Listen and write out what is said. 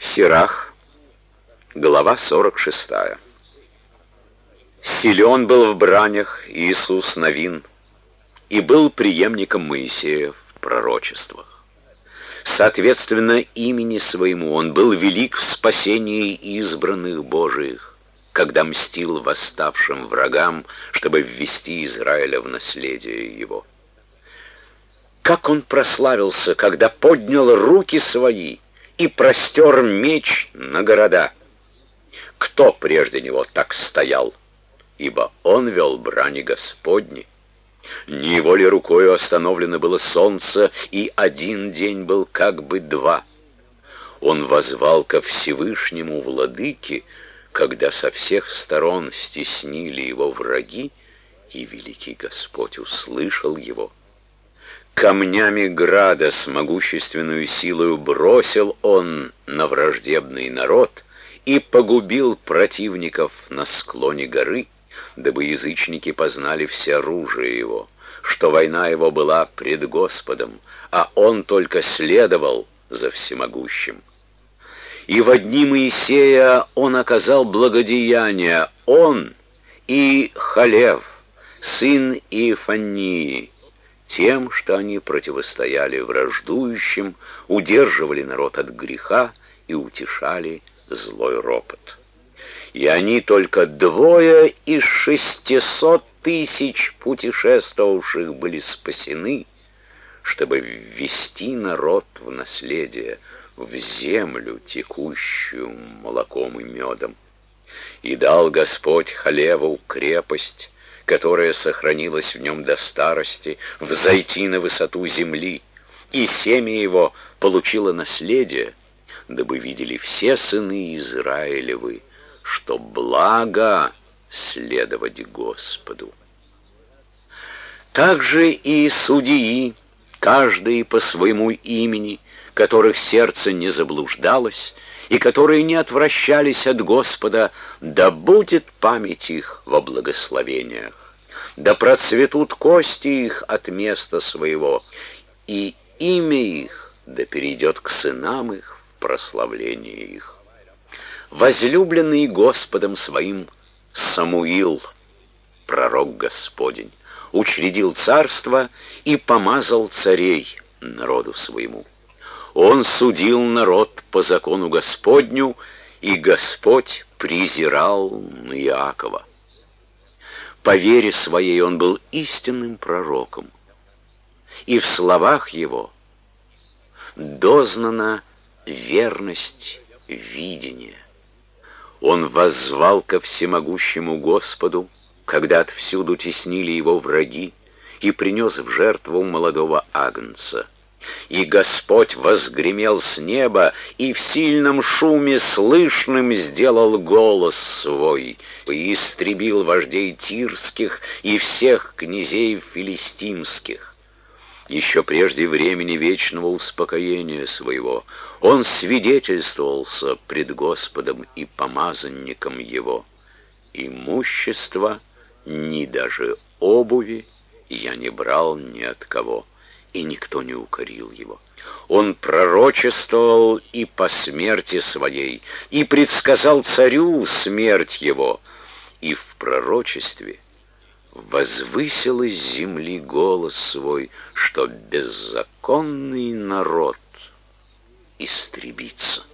Сирах, глава 46. Силен был в бранях Иисус Навин, и был преемником Моисея в пророчествах. Соответственно имени своему он был велик в спасении избранных Божиих, когда мстил восставшим врагам, чтобы ввести Израиля в наследие его. Как он прославился, когда поднял руки свои и простер меч на города! Кто прежде него так стоял? Ибо он вел брани Господни. Не его ли рукою остановлено было солнце, и один день был как бы два? Он воззвал ко Всевышнему Владыке, когда со всех сторон стеснили его враги, и великий Господь услышал его. Камнями града с могущественную силою бросил он на враждебный народ и погубил противников на склоне горы, дабы язычники познали всеоружие его, что война его была пред Господом, а он только следовал за всемогущим. И во дни Моисея он оказал благодеяние, он и Халев, сын Иефаннии, тем, что они противостояли враждующим, удерживали народ от греха и утешали злой ропот. И они только 2 из 600 тысяч путешествовавших были спасены, чтобы ввести народ в наследие, в землю, текущую молоком и медом. И дал Господь Халеву крепость, которая сохранилась в нем до старости, взойти на высоту земли, и семя его получило наследие, дабы видели все сыны Израилевы, что благо следовать Господу. Также и судьи, каждый по своему имени, которых сердце не заблуждалось, и которые не отвращались от Господа, да будет память их во благословениях, да процветут кости их от места своего, и имя их да перейдет к сынам их в прославление их. Возлюбленный Господом своим Самуил, пророк Господень, учредил царство и помазал царей народу своему. Он судил народ по закону Господню, и Господь презирал на Иакова. По вере своей он был истинным пророком, и в словах его дознана верность видения. Он воззвал ко всемогущему Господу, когда отвсюду теснили его враги, и принес в жертву молодого агнца. И Господь возгремел с неба, и в сильном шуме слышным сделал голос свой, и истребил вождей тирских и всех князей филистимских. Еще прежде времени вечного успокоения своего он свидетельствовался пред Господом и помазанником его. Имущество, ни даже обуви я не брал ни от кого, и никто не укорил его. Он пророчествовал и по смерти своей, и предсказал царю смерть его, и в пророчестве возвысил из земли голос свой, что беззаконный народ истребится.